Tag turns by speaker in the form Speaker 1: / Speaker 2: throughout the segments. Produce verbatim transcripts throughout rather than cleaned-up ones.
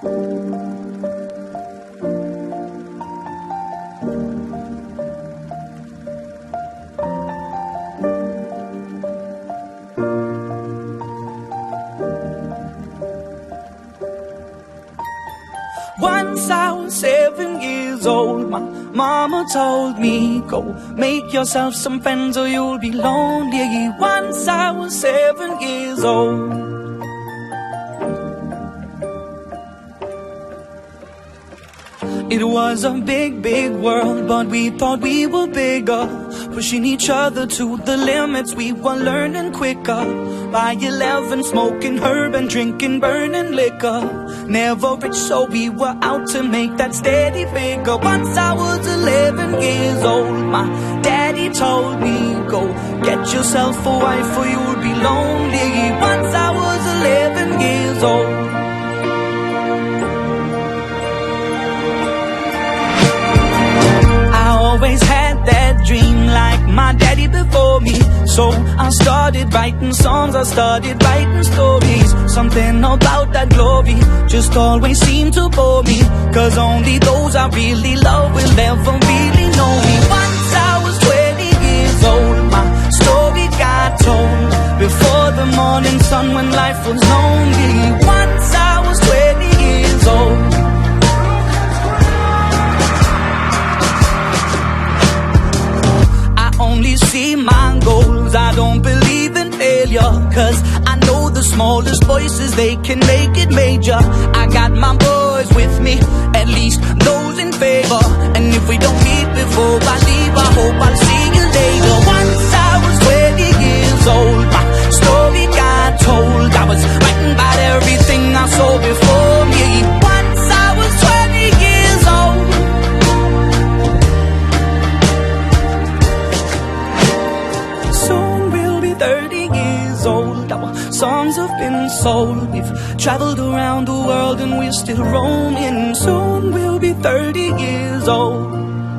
Speaker 1: Once I was seven years old, my mama told me, go make yourself some friends or you'll be lonely. Once I was seven years old. It was a big, big world, but we thought we were bigger, pushing each other to the limits. We were learning quicker. By eleven, smoking herb and drinking burning liquor. Never rich, so we were out to make that steady figure. Once I was eleven years old, my daddy told me, go get yourself a wife or you'll be lonely. Once I was eleven years old. Always had that dream like my daddy before me. So I started writing songs, I started writing stories. Something about that glory just always seemed to bore me, cause only those I really love will ever really know me. Once I was twenty years old, my story got told before the morning sun when life was lonely. Once I was twenty years old. Only see my goals, I don't believe in failure, cause I know the smallest voices, they can make it major. I got my boys with me, at least those in favor. And if we don't meet before I leave, I hope I'll see you later. Once I was twenty years old, my story got told. I was writing about everything I saw before me. Once I was twenty years old. thirty years old, our songs have been sold. We've traveled around the world and we're still roaming. Soon we'll be thirty years old.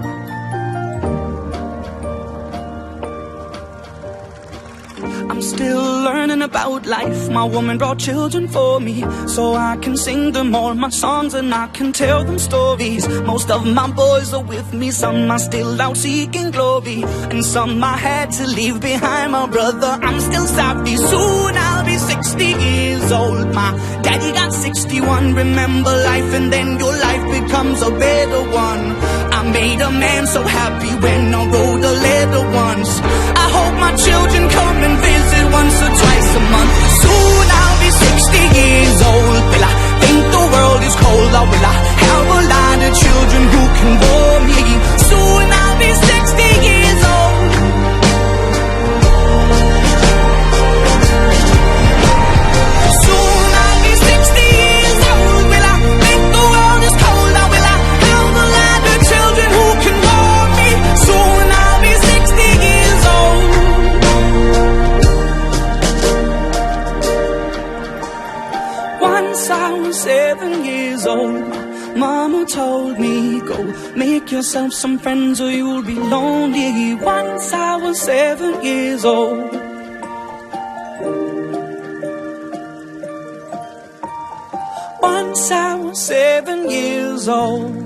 Speaker 1: I'm still learning about life. My woman brought children for me, so I can sing them all my songs and I can tell them stories. Most of my boys are with me, some are still out seeking glory, and some I had to leave behind. My brother, I'm still sorry. Soon I'll be sixty years old. My daddy got sixty-one. Remember life and then your life becomes a better one. I made a man so happy when I wrote a letter once. I hope my children come and visit once or twice a month. Soon I'll be sixty years old. Will I think the world is cold, or will I have a lot of children who can bore me? Soon I'll be sixty years old. Soon I'll be sixty years old. Will I think the world is cold, or will I have a lot of children who can bore me? Soon I'll be sixty years old. Once I was seven years old, my mama told me, go make yourself some friends or you'll be lonely. Once I was seven years old. Once I was seven years old.